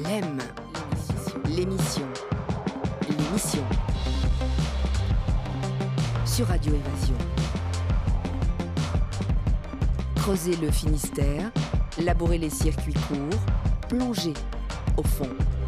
L'EM, l'émission sur Radio Évasion. Creuser le Finistère, labourer les circuits courts, plonger au fond.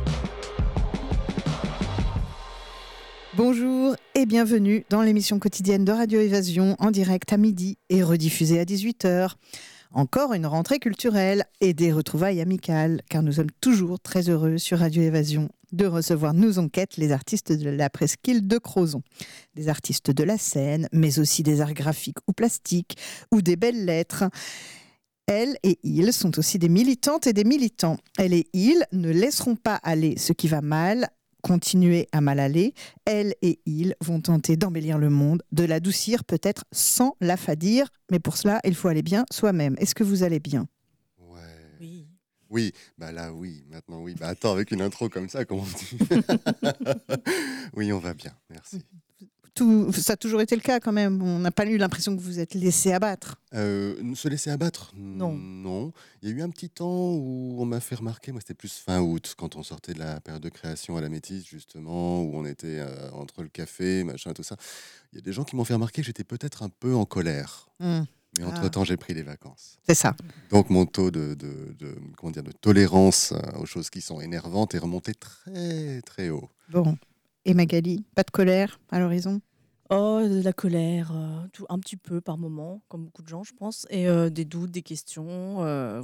Bonjour et bienvenue dans l'émission quotidienne de Radio Évasion en direct à midi et rediffusée à 18h. Encore une rentrée culturelle et des retrouvailles amicales, car nous sommes toujours très heureux sur Radio Évasion de recevoir nos enquêtes, les artistes de la presqu'île de Crozon. Des artistes de la scène, mais aussi des arts graphiques ou plastiques, ou des belles lettres. Elles et ils sont aussi des militantes et des militants. Elles et ils ne laisseront pas aller ce qui va mal, continuer à mal aller. Elles et ils vont tenter d'embellir le monde, de l'adoucir peut-être sans l'affadir, mais pour cela, il faut aller bien soi-même. Est-ce que vous allez bien ? Ouais. Oui, bah là oui, maintenant oui. Bah attends, avec une intro comme ça, comment on dit ? Oui, on va bien, merci. Ça a toujours été le cas quand même. On n'a pas eu l'impression que vous êtes laissé abattre. Se laisser abattre ? Non. Non. Il y a eu un petit temps où on m'a fait remarquer, moi c'était plus fin août, quand on sortait de la période de création à la Métis, justement, où on était entre le café, machin, tout ça. Il y a des gens qui m'ont fait remarquer que j'étais peut-être un peu en colère. Mais entre-temps, j'ai pris des vacances. C'est ça. Donc mon taux de tolérance aux choses qui sont énervantes est remonté très, très haut. Bon. Et Magali, pas de colère à l'horizon ? Oh, de la colère, un petit peu par moment, comme beaucoup de gens, je pense, et des doutes, des questions.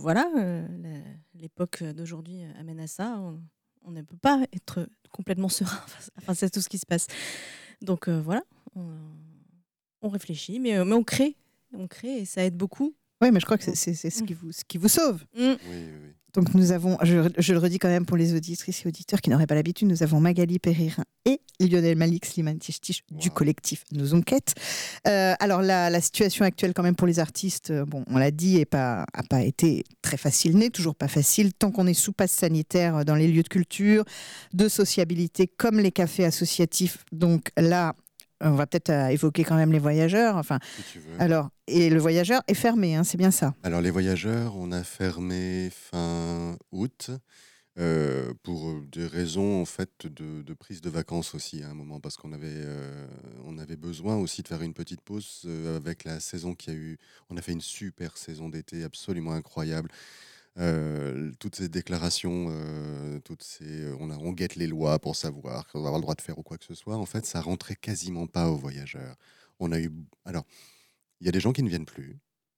L'époque d'aujourd'hui amène à ça. On ne peut pas être complètement serein face à tout ce qui se passe. Donc voilà, on réfléchit, mais on crée et ça aide beaucoup. Oui, mais je crois que c'est ce qui vous sauve. Oui. Donc nous avons, je le redis quand même pour les auditrices et auditeurs qui n'auraient pas l'habitude, nous avons Magali Péririn et Lionel Malik Slimane Tichtich du collectif Nos Enquêtes. Alors la situation actuelle quand même pour les artistes, on l'a dit, a pas été très facile, n'est toujours pas facile, tant qu'on est sous passe sanitaire dans les lieux de culture, de sociabilité comme les cafés associatifs. Donc là, on va peut-être évoquer quand même les voyageurs. Enfin, Si tu veux. alors, et le voyageur est fermé, c'est bien ça. Alors les voyageurs, on a fermé fin août pour des raisons en fait de prise de vacances aussi à un moment, parce qu'on avait besoin aussi de faire une petite pause avec la saison qu'il y a eu. On a fait une super saison d'été absolument incroyable. Toutes ces déclarations, on guette les lois pour savoir qu'on va avoir le droit de faire ou quoi que ce soit. En fait, ça rentrait quasiment pas aux voyageurs. Alors, il y a des gens qui ne viennent plus.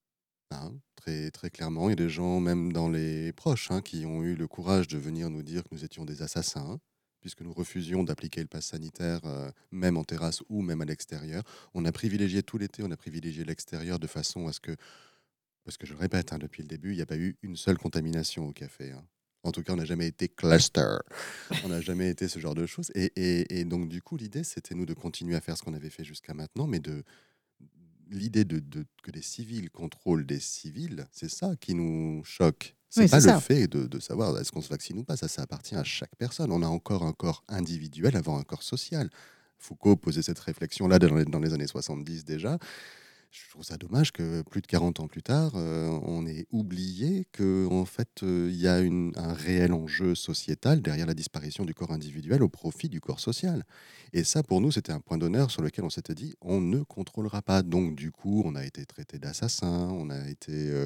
Très, très clairement, il y a des gens, même dans les proches, qui ont eu le courage de venir nous dire que nous étions des assassins, puisque nous refusions d'appliquer le pass sanitaire, même en terrasse ou même à l'extérieur. On a privilégié tout l'été, on a privilégié l'extérieur de façon à ce que, parce que je le répète, depuis le début, il n'y a pas eu une seule contamination au café. En tout cas, on n'a jamais été cluster. On n'a jamais été ce genre de choses. Et donc, du coup, l'idée, c'était nous de continuer à faire ce qu'on avait fait jusqu'à maintenant, mais l'idée que des civils contrôlent des civils, c'est ça qui nous choque. C'est pas le fait de savoir est-ce qu'on se vaccine ou pas. Ça appartient à chaque personne. On a encore un corps individuel avant un corps social. Foucault posait cette réflexion-là dans les années 70 déjà. Je trouve ça dommage que plus de 40 ans plus tard, on ait oublié qu'en fait, il y a un réel enjeu sociétal derrière la disparition du corps individuel au profit du corps social. Et ça, pour nous, c'était un point d'honneur sur lequel on s'était dit, on ne contrôlera pas. Donc, du coup, on a été traité d'assassins, on a été...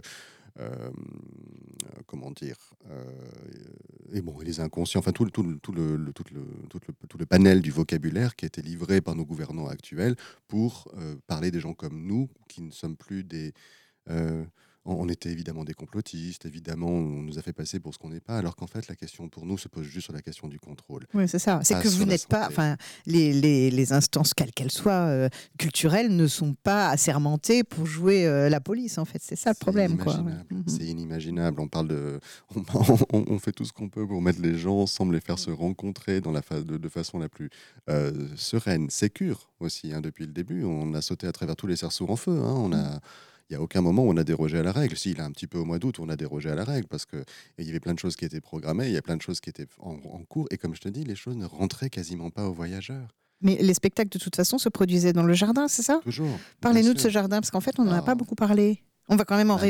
et les inconscients, enfin tout le panel du vocabulaire qui a été livré par nos gouvernants actuels pour parler des gens comme nous qui ne sommes plus des on était évidemment des complotistes, évidemment on nous a fait passer pour ce qu'on n'est pas, alors qu'en fait la question pour nous se pose juste sur la question du contrôle. Oui, c'est ça. C'est que vous n'êtes pas, les instances, quelles qu'elles soient, culturelles, ne sont pas assermentées pour jouer la police, en fait. C'est ça le problème, quoi. C'est inimaginable. On fait tout ce qu'on peut pour mettre les gens ensemble, les faire se rencontrer de façon la plus sereine, sécure aussi. Depuis le début, on a sauté à travers tous les cerceaux en feu. Il n'y a aucun moment où on a dérogé à la règle. Si, il a un petit peu au mois d'août, on a dérogé à la règle parce qu'il y avait plein de choses qui étaient programmées, il y a plein de choses qui étaient en cours. Et comme je te dis, les choses ne rentraient quasiment pas aux voyageurs. Mais les spectacles, de toute façon, se produisaient dans le jardin, c'est ça ? Toujours. Parlez-nous de ce jardin, parce qu'en fait, on n'en a pas beaucoup parlé. On va quand même en rêver.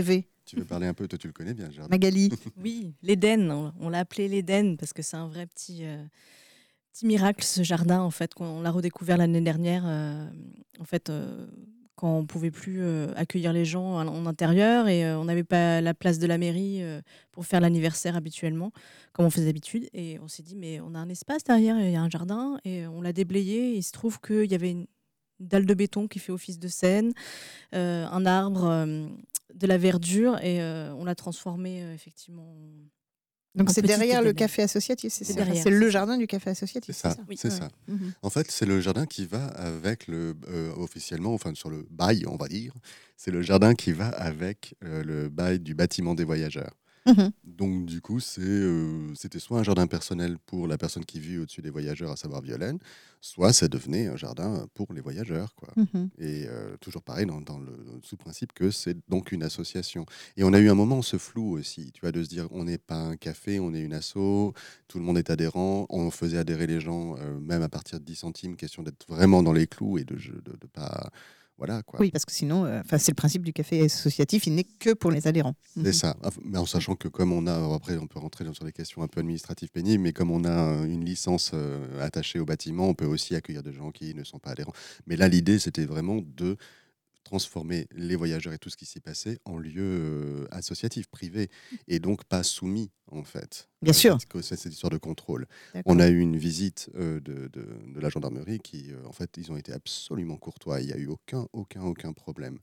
Tu veux parler un peu, toi tu le connais bien, le jardin. Magali. Oui, l'Éden, on l'a appelé l'Éden parce que c'est un vrai petit miracle ce jardin en fait. On l'a redécouvert l'année dernière en fait quand on pouvait plus accueillir les gens en intérieur et on n'avait pas la place de la mairie pour faire l'anniversaire habituellement comme on faisait d'habitude et on s'est dit mais on a un espace derrière, il y a un jardin et on l'a déblayé. Et il se trouve qu'il y avait une dalle de béton qui fait office de scène, un arbre, de la verdure et on l'a transformé effectivement. Donc En c'est petite derrière le Éden. café associatif, c'est C'est ça. derrière, C'est le c'est ça. jardin du café C'est associatif, ça, Oui. c'est Ouais. ça. Mhm. En fait, c'est le jardin qui va avec officiellement, enfin sur le bail, on va dire, c'est le jardin qui va avec le bail du bâtiment des voyageurs. Mhm. Donc du coup, c'était soit un jardin personnel pour la personne qui vit au-dessus des voyageurs, à savoir Violaine, soit ça devenait un jardin pour les voyageurs, quoi. Mhm. Et toujours pareil dans le sous-principe que c'est donc une association. Et on a eu un moment ce flou aussi, tu vois, de se dire on n'est pas un café, on est une asso, tout le monde est adhérent, on faisait adhérer les gens même à partir de 10 centimes, question d'être vraiment dans les clous et de pas... Voilà, quoi. Oui, parce que sinon, c'est le principe du café associatif, il n'est que pour les adhérents. C'est ça. Mais en sachant que comme on a, après on peut rentrer sur les questions un peu administratives pénibles, mais comme on a une licence attachée au bâtiment, on peut aussi accueillir des gens qui ne sont pas adhérents. Mais là, l'idée, c'était vraiment de transformer les voyageurs et tout ce qui s'y passait en lieu associatif, privé, et donc pas soumis, en fait. Bien sûr. Cette histoire de contrôle. D'accord. On a eu une visite de la gendarmerie qui, en fait, ils ont été absolument courtois. Il n'y a eu aucun problème.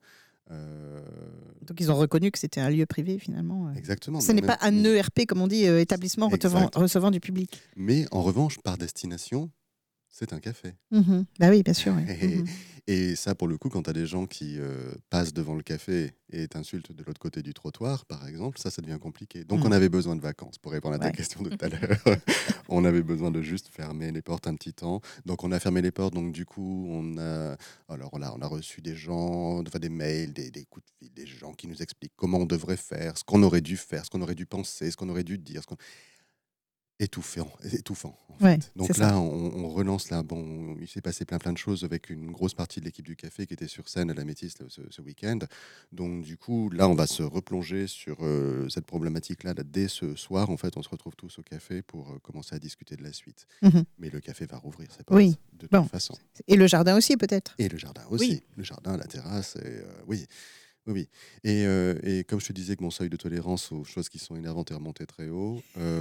Donc ils ont reconnu que c'était un lieu privé finalement. Exactement. Ce n'est pas un ERP, comme on dit, établissement Exact. recevant du public. Mais en revanche, par destination, c'est un café. Mhm. Bah oui, bien sûr. Oui. Mhm. Et ça, pour le coup, quand tu as des gens qui passent devant le café et t'insultent de l'autre côté du trottoir, par exemple, ça devient compliqué. Donc, on avait besoin de vacances, pour répondre à ta Ouais. question de tout à l'heure. On avait besoin de juste fermer les portes un petit temps. Donc, on a fermé les portes. Donc, du coup, alors là, on a reçu des gens, enfin, des mails, des coups de fil, des gens qui nous expliquent comment on devrait faire, ce qu'on aurait dû faire, ce qu'on aurait dû penser, ce qu'on aurait dû dire. Étouffant en fait. Ouais, Donc c'est là, ça. on relance là. Bon, il s'est passé plein de choses avec une grosse partie de l'équipe du café qui était sur scène à la Métis ce week-end. Donc du coup, là, on va se replonger sur cette problématique-là dès ce soir. En fait, on se retrouve tous au café pour commencer à discuter de la suite. Mhm. Mais le café va rouvrir ses portes Oui. de toute Bon. façon. Et le jardin aussi, peut-être. Et le jardin aussi. Oui. Le jardin, la terrasse, oui. Oui. Et comme je te disais que mon seuil de tolérance aux choses qui sont énervantes est remonté très haut,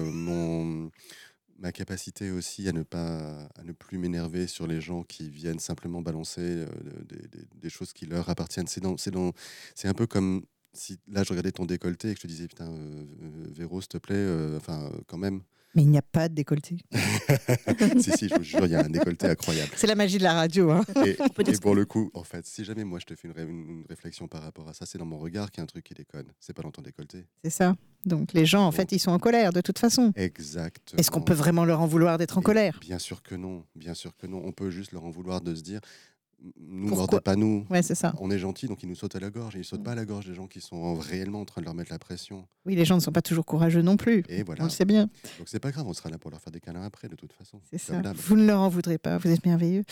ma capacité aussi à ne plus m'énerver sur les gens qui viennent simplement balancer des choses qui leur appartiennent. C'est un peu comme si là je regardais ton décolleté et que je te disais putain Véro s'il te plaît, quand même. Mais il n'y a pas de décolleté. si, je vous jure, il y a un décolleté incroyable. C'est la magie de la radio. Hein. Et pour le coup, en fait, si jamais moi je te fais une réflexion par rapport à ça, c'est dans mon regard qu'il y a un truc qui déconne. C'est pas dans ton décolleté. C'est ça. Donc les gens, en fait, ils sont en colère de toute façon. Exactement. Est-ce qu'on peut vraiment leur en vouloir d'être en colère ? Bien sûr que non. Bien sûr que non. On peut juste leur en vouloir de se dire nous Pourquoi mordez pas nous. Ouais, c'est ça. On est gentil, donc ils nous sautent à la gorge. Et ils sautent pas à la gorge des gens qui sont réellement en train de leur mettre la pression. Oui, les gens ne sont pas toujours courageux non plus. Et On voilà. le sait bien. Donc c'est pas grave, on sera là pour leur faire des câlins après, de toute façon. C'est Comme ça. d'hab. Vous ne leur en voudrez pas. Vous êtes merveilleux.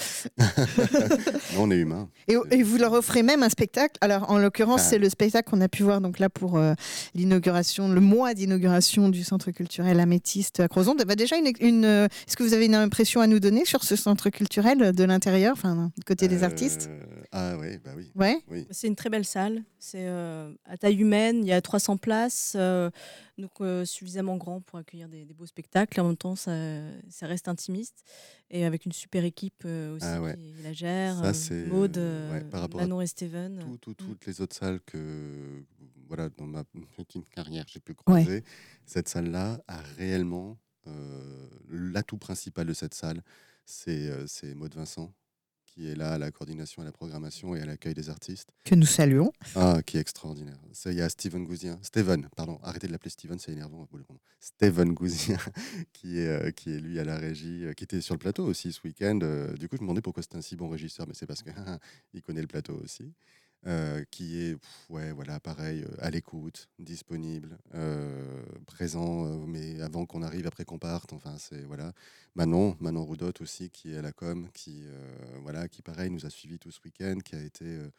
Non, on est humain. Et vous leur offrez même un spectacle. Alors, en l'occurrence, c'est le spectacle qu'on a pu voir donc là pour l'inauguration, le mois d'inauguration du Centre culturel Améthyste à Crozon. Bah, déjà, est-ce que vous avez une impression à nous donner sur ce centre culturel de l'intérieur, enfin, du côté des artistes ? Ah oui, bah oui. Ouais. Oui. C'est une très belle salle. C'est à taille humaine. Il y a 300 places. Donc suffisamment grand pour accueillir des beaux spectacles. Et en même temps, ça reste intimiste. Et avec une super équipe aussi qui la gère. Ça, c'est, Maud, par rapport Manon et Steven. toutes les autres salles que, voilà, dans ma petite carrière, j'ai pu croiser, cette salle-là a réellement l'atout principal de cette salle, c'est Maud Vincent, qui est là à la coordination, à la programmation et à l'accueil des artistes. Que nous saluons. Ah, qui est extraordinaire. Il y a Steven, pardon, arrêtez de l'appeler Steven, c'est énervant. Steven Gouzien, qui est lui à la régie, qui était sur le plateau aussi ce week-end. Du coup, je me demandais pourquoi c'était un si bon régisseur, mais c'est parce qu'il connaît le plateau aussi. Qui est, voilà, pareil, à l'écoute, disponible, présent, mais avant qu'on arrive, après qu'on parte. Enfin, c'est voilà. Manon Roudotte aussi, qui est à la com, qui pareil nous a suivis tout ce week-end, qui a été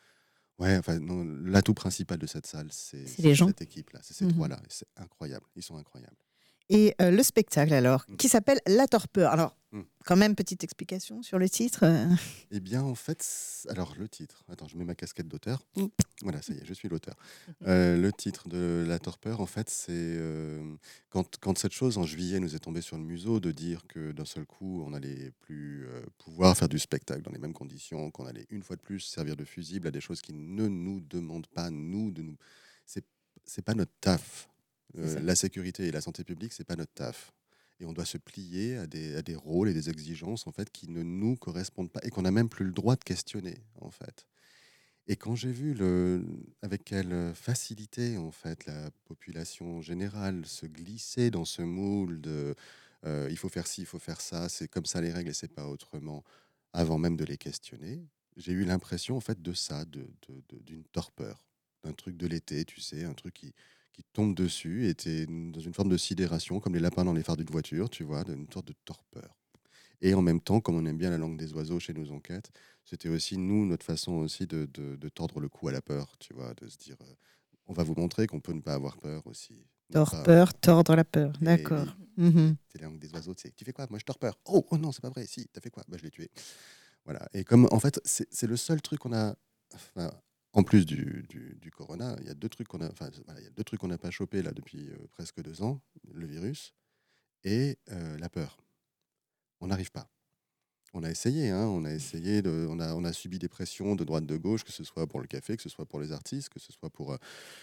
Ouais, enfin, non, l'atout principal de cette salle, C'est les gens. cette équipe-là, c'est ces Mhm. trois-là. Et c'est incroyable, ils sont incroyables. Et le spectacle, alors, Mm. qui s'appelle La Torpeur. Alors, Mm. quand même, petite explication sur le titre. Eh bien, en fait, alors le titre, attends, je mets ma casquette d'auteur. Voilà, ça y est, je suis l'auteur. Le titre de La Torpeur, en fait, c'est quand cette chose en juillet nous est tombée sur le museau, de dire que d'un seul coup, on allait plus pouvoir faire du spectacle dans les mêmes conditions, qu'on allait une fois de plus servir de fusible à des choses qui ne nous demandent pas, nous, de nous. C'est, c'est pas notre taf. C'est ça. La sécurité et la santé publique, c'est pas notre taf. Et on doit se plier à des rôles et des exigences en fait qui ne nous correspondent pas et qu'on n'a même plus le droit de questionner en fait. Et quand j'ai vu avec quelle facilité en fait la population générale se glisser dans ce moule de il faut faire ci, il faut faire ça, c'est comme ça les règles et c'est pas autrement, avant même de les questionner, j'ai eu l'impression en fait de ça, d'une torpeur, d'un truc de l'été, tu sais, un truc qui tombe dessus et t'es dans une forme de sidération, comme les lapins dans les phares d'une voiture, tu vois, d'une sorte de torpeur. Et en même temps, comme on aime bien la langue des oiseaux chez nos enquêtes, c'était aussi, nous, notre façon aussi de tordre le cou à la peur, tu vois, de se dire, on va vous montrer qu'on peut ne pas avoir peur aussi. Non pas, Torpeur, tordre la peur. eh D'accord. oui, Mhm. c'est la langue des oiseaux, tu sais, tu fais quoi? Moi, je tords peur. Oh, oh non, c'est pas vrai, si, t'as fait quoi? Bah, je l'ai tué. Voilà. Et comme, en fait, c'est le seul truc qu'on a, enfin, en plus du corona, il y a deux trucs qu'on a, enfin, voilà, il y a deux trucs qu'on n'a pas chopé là depuis presque 2 ans, le virus et la peur. On n'arrive pas. On a essayé, hein, on a subi des pressions de droite, de gauche, que ce soit pour le café, que ce soit pour les artistes, que ce soit pour...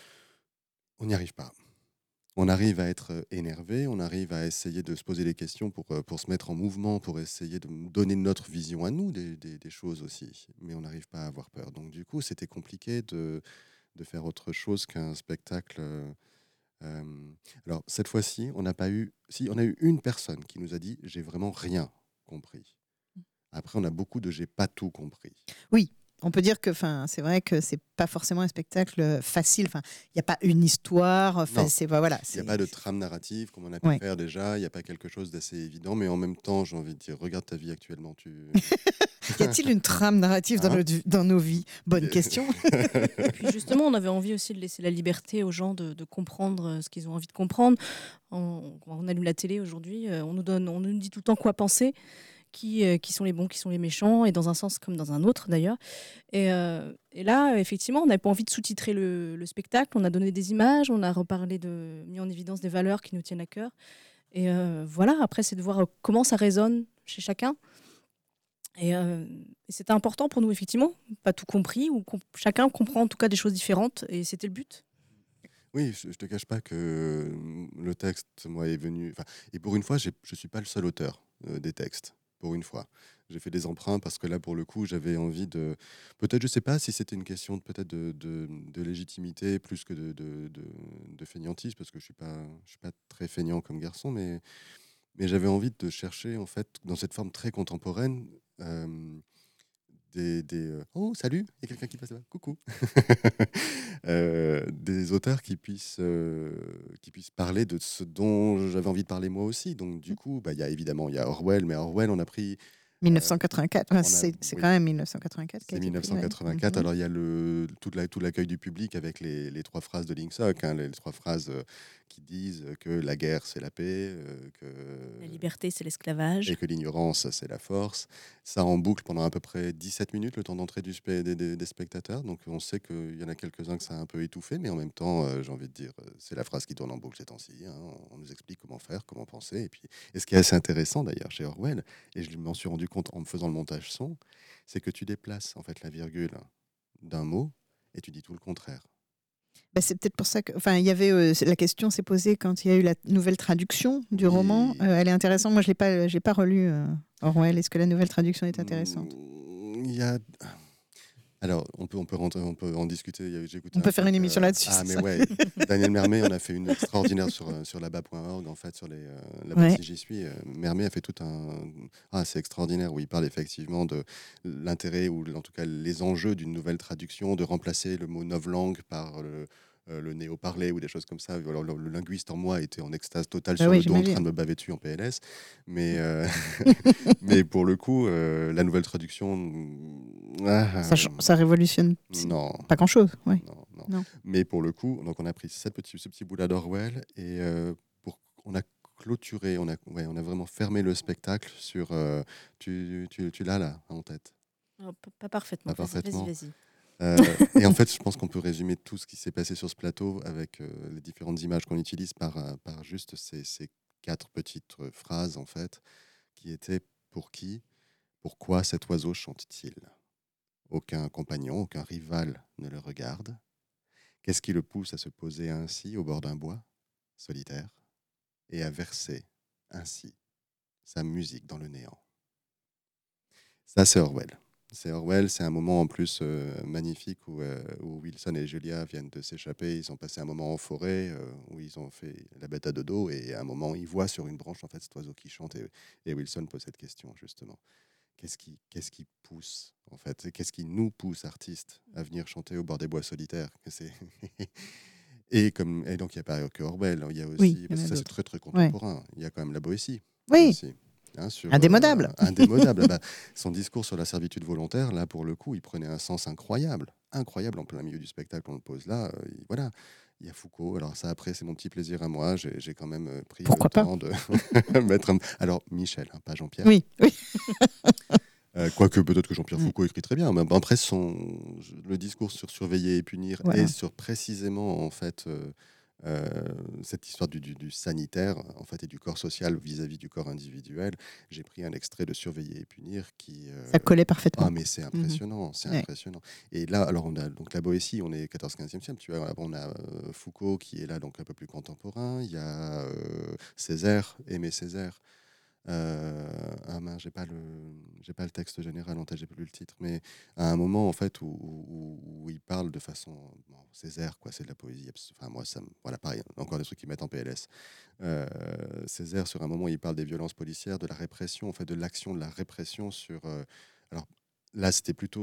on n'y arrive pas. On arrive à être énervé, on arrive à essayer de se poser des questions pour se mettre en mouvement, pour essayer de donner notre vision à nous des choses aussi. Mais on n'arrive pas à avoir peur. Donc du coup, c'était compliqué de faire autre chose qu'un spectacle. Euh, alors cette fois-ci, on n'a pas eu... Si, on a eu une personne qui nous a dit, j'ai vraiment rien compris. Après, on a beaucoup de j'ai pas tout compris. Oui, on peut dire que c'est vrai que c'est pas forcément un spectacle facile. Il n'y a pas une histoire. Non, C'est voilà. il n'y a pas de trame narrative comme on a pu Ouais. faire déjà. Il n'y a pas quelque chose d'assez évident. Mais en même temps, j'ai envie de dire, regarde ta vie actuellement. Y a-t-il une trame narrative Hein dans nos vies? Bonne question. Et puis justement, on avait envie aussi de laisser la liberté aux gens de comprendre ce qu'ils ont envie de comprendre. On allume la télé aujourd'hui, on nous dit tout le temps quoi penser, qui sont les bons, qui sont les méchants, et dans un sens comme dans un autre d'ailleurs. Et là, effectivement, on n'avait pas envie de sous-titrer le spectacle. On a donné des images, on a mis en évidence des valeurs qui nous tiennent à cœur. Et voilà, après, c'est de voir comment ça résonne chez chacun. Et c'était important pour nous, effectivement, pas tout compris, ou chacun comprend en tout cas des choses différentes, et c'était le but. Oui, je ne te cache pas que le texte, moi, est venu... Et pour une fois, je ne suis pas le seul auteur des textes. Pour une fois. J'ai fait des emprunts parce que là, pour le coup, j'avais envie de... Peut-être, je ne sais pas si c'était une question peut-être de légitimité plus que de fainéantise, parce que je suis pas très feignant comme garçon, mais j'avais envie de chercher, en fait, dans cette forme très contemporaine, oh, salut, il y a quelqu'un qui passe là, coucou. Des auteurs qui puissent parler de ce dont j'avais envie de parler moi aussi. Donc, du coup, il y a évidemment, il y a Orwell, mais Orwell, on a pris 1984, c'est oui, quand même 1984 qui a c'est été pris, 1984. ouais. Alors, il y a tout l'accueil du public avec les trois phrases de Lingsock, hein, les trois phrases qui disent que la guerre, c'est la paix, La liberté, c'est l'esclavage. et que l'ignorance, c'est la force. Ça en boucle pendant à peu près 17 minutes, le temps d'entrée des spectateurs. Donc, on sait qu'il y en a quelques-uns que ça a un peu étouffé, mais en même temps, j'ai envie de dire, c'est la phrase qui tourne en boucle ces temps-ci. Hein. On nous explique comment faire, comment penser. Et ce qui est assez intéressant, d'ailleurs, chez Orwell, et je m'en suis rendu compte en me faisant le montage son, c'est que tu déplaces en fait la virgule d'un mot et tu dis tout le contraire. C'est peut-être pour ça que, il y avait la question s'est posée quand il y a eu la nouvelle traduction du roman. Elle est intéressante. Moi, j'ai pas relu Orwell. Est-ce que la nouvelle traduction est intéressante? Il y a... Alors, on peut en discuter. On peut faire une émission là-dessus. Ah, mais ça. ouais. Daniel Mermet, on a fait une extraordinaire sur là-bas.org, en fait, sur la Ouais. Si j'y suis. Mermet a fait tout un... Ah, c'est extraordinaire, où il parle effectivement de l'intérêt, ou en tout cas les enjeux d'une nouvelle traduction, de remplacer le mot novlangue par le néo-parler ou des choses comme ça. Alors, le linguiste en moi était en extase totale Bah sur oui, le dos en train j'imagine. de me baver dessus en PLS. Mais, mais pour le coup, la nouvelle traduction, Ça révolutionne non. pas grand-chose. Ouais. Non, non. Non. Mais pour le coup, donc on a pris ce petit bout-là d'Orwell et on a clôturé, on a vraiment fermé le spectacle sur. Tu l'as là en tête, Oh, pas parfaitement. pas Vas-y, parfaitement. vas-y. Et en fait, je pense qu'on peut résumer tout ce qui s'est passé sur ce plateau avec les différentes images qu'on utilise par juste ces 4 petites phrases en fait, qui étaient pour qui, pourquoi cet oiseau chante-t-il? Aucun compagnon, aucun rival ne le regarde. Qu'est-ce qui le pousse à se poser ainsi au bord d'un bois solitaire et à verser ainsi sa musique dans le néant? Ça, c'est Orwell. C'est Orwell, c'est un moment en plus magnifique où Wilson et Julia viennent de s'échapper. Ils ont passé un moment en forêt où ils ont fait la bête à dodo et à un moment, ils voient sur une branche en fait cet oiseau qui chante et Wilson pose cette question justement. Qu'est-ce qui pousse en fait? Et qu'est-ce qui nous pousse, artistes, à venir chanter au bord des bois solitaires? Et donc il n'y a pas que Orwell, il y a aussi, Oui, il y en parce a que ça c'est d'autres. très très contemporain, il y a quand même la Boétie Oui, aussi. Hein, indémodable. Indémodable. Bah, son discours sur la servitude volontaire, là pour le coup, il prenait un sens incroyable. Incroyable en plein milieu du spectacle, on le pose là. Voilà. Il y a Foucault. Alors ça, après, c'est mon petit plaisir à moi. J'ai quand même pris Pourquoi le pas? temps de mettre Alors, Michel, hein, pas Jean-Pierre. Oui, oui. Quoique peut-être que Jean-Pierre Ouais. Foucault écrit très bien. Mais bon, après, le discours sur surveiller et punir Voilà. et sur précisément en fait cette histoire du sanitaire en fait et du corps social vis-à-vis du corps individuel. J'ai pris un extrait de Surveiller et punir qui. Ça collait parfaitement. Ah mais c'est impressionnant, c'est Ouais. impressionnant. Et là, alors on a donc la Boétie, on est 14-15e siècle. Tu vois, on a Foucault qui est là donc un peu plus contemporain. Il y a Césaire, Aimé Césaire. J'ai pas le texte général en tête, j'ai pas lu le titre, mais à un moment en fait où il parle de façon Césaire, quoi, c'est de la poésie. Enfin moi voilà pareil, encore des trucs qui mettent en PLS. Césaire sur un moment il parle des violences policières, de la répression, en fait de l'action de la répression sur. Alors là c'était plutôt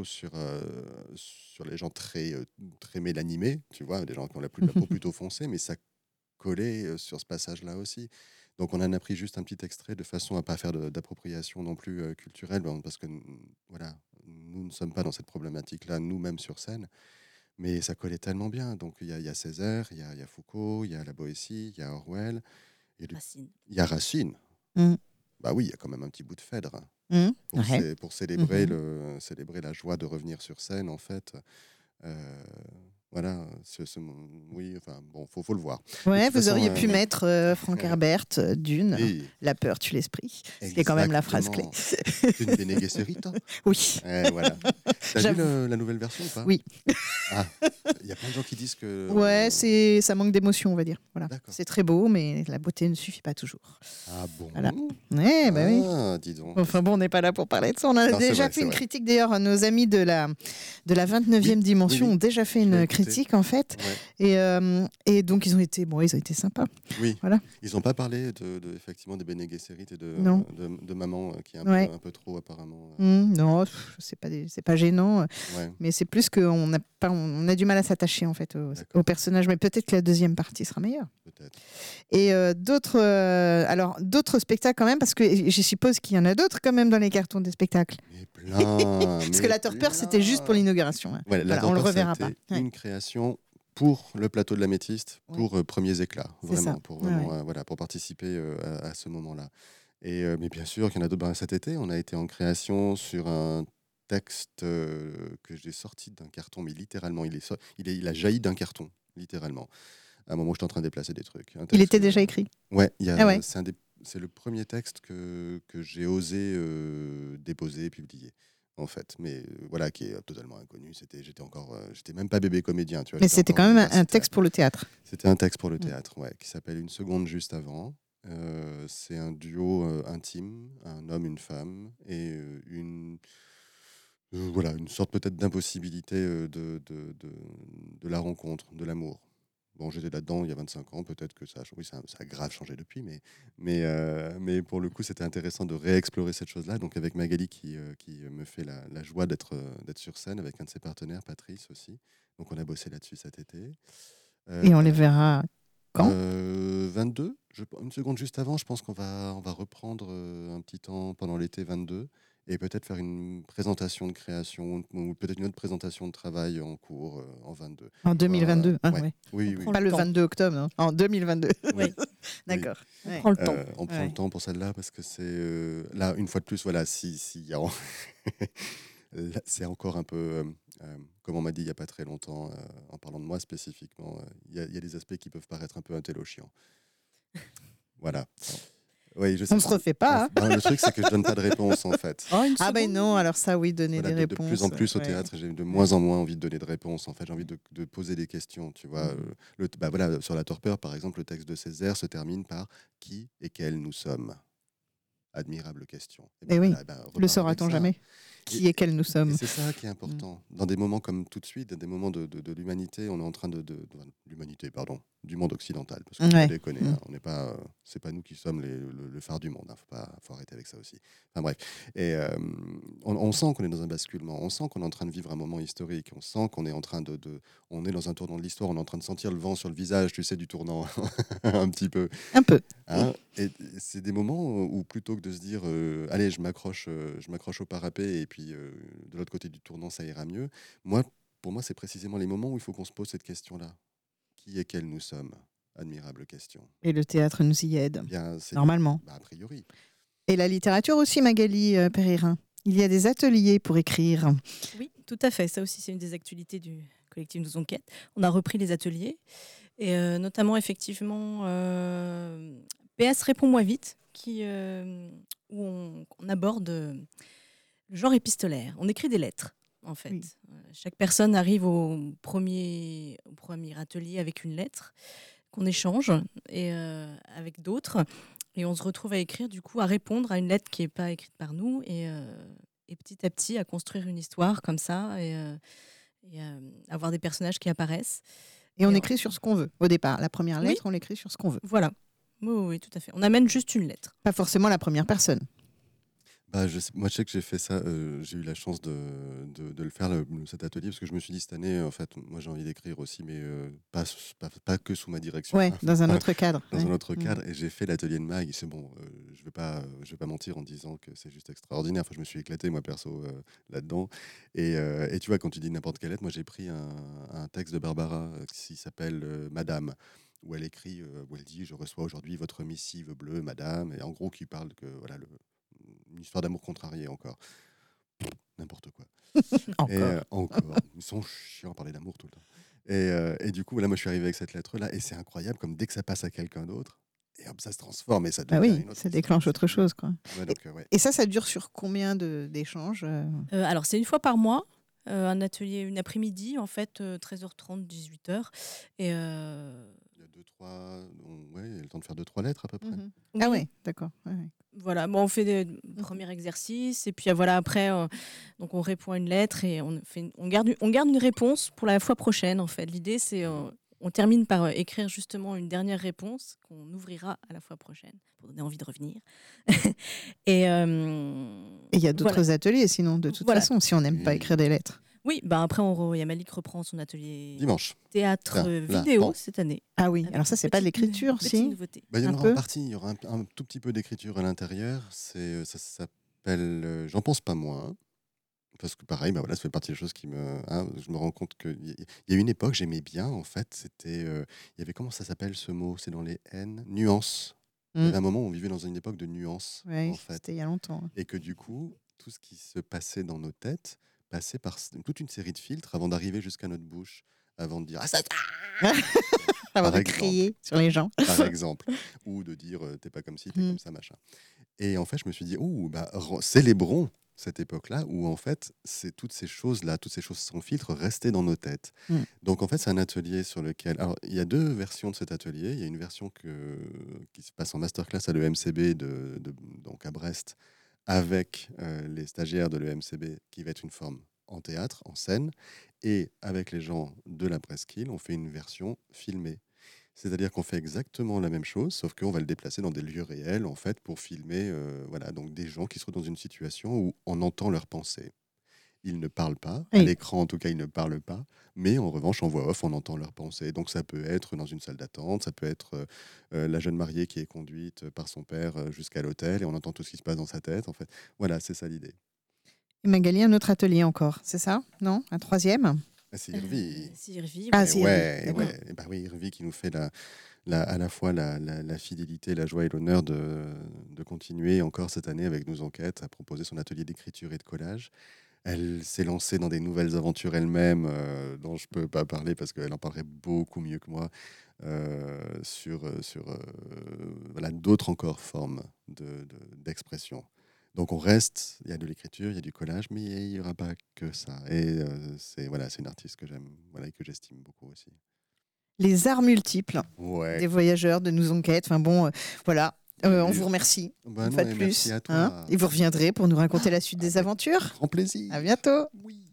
sur les gens très mélanimés, tu vois, des gens qui ont la peau plutôt foncée, mais ça collait sur ce passage-là aussi. Donc on en a pris juste un petit extrait de façon à pas faire d'appropriation non plus culturelle, parce que voilà, nous ne sommes pas dans cette problématique-là nous-mêmes sur scène, mais ça collait tellement bien. Donc il y a Césaire, il y a Foucault, il y a la Boétie, il y a Orwell, Racine. il y a Racine. Mm. Bah oui, il y a quand même un petit bout de Phèdre pour célébrer célébrer la joie de revenir sur scène en fait. Voilà, oui, enfin bon, faut le voir. Ouais, De toute vous façon, auriez pu mettre Franck Herbert, Dune, et La peur tue l'esprit, ce qui est quand même la phrase clé. C'est une Bene Gesserit, toi. Oui. Voilà. T'as vu J'avoue. la nouvelle version ou pas? Oui. Ah, il y a plein de gens qui disent que. Ouais, ça manque d'émotion, on va dire. Voilà. D'accord. C'est très beau, mais la beauté ne suffit pas toujours. Ah bon. Voilà. Ouais, bah oui. Ah, dis donc. Enfin bon, on n'est pas là pour parler de ça. On a Non, c'est déjà vrai, fait c'est une vrai. critique, d'ailleurs, nos amis de la 29e dimension oui. ont déjà fait Je l'ai une écouté. critique, en fait. Ouais. Et donc, ils ont été sympas. Oui. Voilà. Ils n'ont pas parlé effectivement des Bene Gesserit et Non. de maman qui est Ouais. un peu trop apparemment. Non, c'est pas gênant. Ouais. Mais c'est plus qu'on on a du mal à s'attacher, en fait, au personnage. Mais peut-être que la deuxième partie sera meilleure. Peut-être. Et d'autres spectacles quand même, parce que je suppose qu'il y en a d'autres quand même dans les cartons des spectacles. Mais plein. Parce que la torpeur, c'était juste pour l'inauguration. Hein. Ouais, Voilà, on le Torpeur, ça a reverra été pas. Ouais. une création pour le plateau de l'Améthyste, pour Premiers Éclats, C'est vraiment, ça. pour Ouais, vraiment, voilà, pour participer à ce moment-là. Et mais bien sûr qu'il y en a d'autres. Cet été, on a été en création sur un texte que j'ai sorti d'un carton, mais littéralement, il a jailli d'un carton, littéralement. À un moment où j'étais en train de déplacer des trucs. Il était déjà écrit. Ouais, Ah ouais. c'est le premier texte que j'ai osé déposer et publier, en fait. Mais voilà, qui est totalement inconnu. J'étais même pas bébé comédien, tu vois. Mais j'étais c'était encore quand même un universitaire. texte pour le théâtre. C'était un texte pour le théâtre, ouais, qui s'appelle Une seconde juste avant. C'est un duo intime, un homme, une femme, et voilà, une sorte peut-être d'impossibilité de la rencontre, de l'amour. Bon, j'étais là-dedans il y a 25 ans, peut-être que ça a grave changé depuis, mais pour le coup, c'était intéressant de réexplorer cette chose-là. Donc avec Magali qui me fait la joie d'être sur scène, avec un de ses partenaires, Patrice aussi. Donc on a bossé là-dessus cet été. Et on les verra quand 22, une seconde juste avant, je pense qu'on va reprendre un petit temps pendant l'été 22 et peut-être faire une présentation de création ou peut-être une autre présentation de travail en cours en 22. En 2022. Ouais. Ouais. Oui, On oui. prend Pas le temps. 22 octobre, non. En 2022. Oui, D'accord. on Ouais. prend le temps. On prend Ouais. le temps pour celle-là parce que c'est là une fois de plus voilà si y a là, c'est encore un peu comme on m'a dit il y a pas très longtemps en parlant de moi spécifiquement il y a des aspects qui peuvent paraître un peu intellochiants. Voilà. Oui, je sais. On se refait pas. Hein. Ben, le truc c'est que je donne pas de réponse en fait. Oh, une Ah ben seconde. non, alors ça oui, donner Voilà, des de réponses. plus en plus au ouais. théâtre, j'ai de moins en moins envie de donner de réponses. En fait, j'ai envie de poser des questions. Tu vois, voilà, sur la torpeur, par exemple, le texte de Césaire se termine par qui et quels nous sommes. Admirable question. Et Eh oui, voilà, le repars avec saura-t-on ça. jamais Qui et quels nous Et sommes c'est ça qui est important. Dans des moments comme tout de suite, des moments de l'humanité, on est en train de l'humanité, pardon, du monde occidental, parce qu'on Ouais. faut déconner, hein, on n'est pas, c'est pas nous qui sommes le phare du monde. Faut arrêter avec ça aussi. Enfin bref, et on sent qu'on est dans un basculement, on sent qu'on est en train de vivre un moment historique, on sent qu'on est en train on est dans un tournant de l'histoire, on est en train de sentir le vent sur le visage, tu sais, du tournant, un petit peu. Un peu. Hein, et c'est des moments où plutôt que de se dire allez je m'accroche au parapet et puis de l'autre côté du tournant ça ira mieux, pour moi c'est précisément les moments où il faut qu'on se pose cette question-là. Qui et quels nous sommes? Admirable question. Et le théâtre nous y aide, Eh bien, c'est normalement. a priori. Et la littérature aussi, Magali Péririn. Il y a des ateliers pour écrire. Oui, tout à fait. Ça aussi, c'est une des actualités du collectif Nous Enquête. On a repris les ateliers et notamment effectivement PS Réponds-moi vite, où on aborde le genre épistolaire. On écrit des lettres, en fait. Oui. Chaque personne arrive au premier atelier avec une lettre qu'on échange et, avec d'autres. Et on se retrouve à écrire, du coup, à répondre à une lettre qui n'est pas écrite par nous et petit à petit à construire une histoire comme ça et avoir des personnages qui apparaissent. Et on Et écrit sur ce qu'on veut, au départ. La première Oui. lettre, on l'écrit sur ce qu'on veut. Voilà. Oui, oui, oui, tout à fait. On amène juste une lettre. Pas forcément la première personne. Moi, je sais que j'ai fait ça. J'ai eu la chance de le faire, cet atelier, parce que je me suis dit cette année, en fait, moi j'ai envie d'écrire aussi, mais pas que sous ma direction. Ouais, dans un autre cadre. Dans Ouais. un autre cadre. Et j'ai fait l'atelier de Mag. C'est bon, je vais pas mentir en disant que c'est juste extraordinaire. Enfin, je me suis éclaté, moi, perso, là-dedans. Et tu vois, quand tu dis n'importe quelle lettre, moi j'ai pris un texte de Barbara qui s'appelle Madame, où elle écrit, où elle dit: je reçois aujourd'hui votre missive bleue, Madame. Et en gros, qui parle que, voilà, une histoire d'amour contrarié encore. N'importe quoi. Encore. Encore. Ils sont chiants à parler d'amour tout le temps. Et du coup, là, moi, je suis arrivé avec cette lettre-là, et c'est incroyable, comme dès que ça passe à quelqu'un d'autre, et hop, ça se transforme, et ça devient Ah oui, une autre ça histoire. déclenche autre chose, quoi. Ouais, donc, ouais. Et ça dure sur combien d'échanges Alors, c'est une fois par mois. Un atelier, une après-midi, en fait, 13h30, 18h. Et Il y a ouais, il y a le temps de faire 2-3 lettres à peu près. Ah oui, ouais, d'accord. Ouais, ouais. Voilà, bon, on fait des premiers exercices et puis voilà, après, donc on répond à une lettre et on garde une réponse pour la fois prochaine, en fait. L'idée, c'est on termine par écrire justement une dernière réponse qu'on ouvrira à la fois prochaine pour donner envie de revenir. Et Et il y a d'autres voilà. ateliers, sinon, de toute Voilà. façon, si on n'aime pas écrire des lettres. Oui, après, Yamalik reprend son atelier Dimanche. théâtre Là, vidéo bon. cette année. Ah oui, Avec alors ça, une c'est pas de petite- l'écriture, petite si nouveauté. Il y en Un aura peu. en partie, il y aura un tout petit peu d'écriture à l'intérieur. Ça s'appelle J'en pense pas moins. Parce que pareil, voilà, ça fait partie des choses qui je me rends compte qu'il y a une époque, j'aimais bien, en fait, c'était... il y avait, comment ça s'appelle ce mot? C'est dans les N? Nuances. Il y avait un moment où on vivait dans une époque de nuances, Oui, en fait. c'était il y a longtemps. Et que du coup, tout ce qui se passait dans nos têtes passait par toute une série de filtres avant d'arriver jusqu'à notre bouche, avant de dire ah ça Avant de exemple. crier sur les gens. par exemple, ou de dire t'es pas comme ci, t'es Mm. comme ça, machin. Et en fait, je me suis dit célébrons cette époque-là où en fait, c'est toutes ces choses-là, toutes ces choses sans filtre restaient dans nos têtes. Mm. Donc en fait, c'est un atelier sur lequel... Alors, il y a deux versions de cet atelier. Il y a une version qui se passe en masterclass à l'EMCB, donc à Brest, avec les stagiaires de l'EMCB, qui va être une forme en théâtre, en scène, et avec les gens de la presqu'île, on fait une version filmée. C'est-à-dire qu'on fait exactement la même chose, sauf qu'on va le déplacer dans des lieux réels, en fait, pour filmer donc des gens qui se retrouvent dans une situation où on entend leurs pensées. ils ne parlent pas. Oui. À l'écran, en tout cas, ils ne parlent pas. Mais en revanche, en voix off, on entend leurs pensées. Donc ça peut être dans une salle d'attente, ça peut être la jeune mariée qui est conduite par son père jusqu'à l'hôtel et on entend tout ce qui se passe dans sa tête. En fait, voilà, c'est ça l'idée. Et Magali, un autre atelier encore, c'est ça? Non? Un troisième? C'est Irvi. C'est Irvi. Ah, Et c'est ouais, Irvi, d'accord. ouais. Et bah oui, Irvi qui nous fait à la fois la fidélité, la joie et l'honneur de continuer encore cette année avec nos enquêtes, à proposer son atelier d'écriture et de collage. Elle s'est lancée dans des nouvelles aventures elle-même, dont je ne peux pas parler parce qu'elle en parlerait beaucoup mieux que moi, sur voilà, d'autres encore formes d'expression. Donc on reste, il y a de l'écriture, il y a du collage, mais il n'y aura pas que ça. Et c'est une artiste que j'aime, voilà, et que j'estime beaucoup aussi. Les arts multiples Ouais. des voyageurs, de nos enquêtes. Enfin bon, voilà. On Oui. vous remercie. Bah Une non, fois de et plus. merci à toi. Et vous reviendrez pour nous raconter la suite des Avec aventures. Grand plaisir. À bientôt. Oui.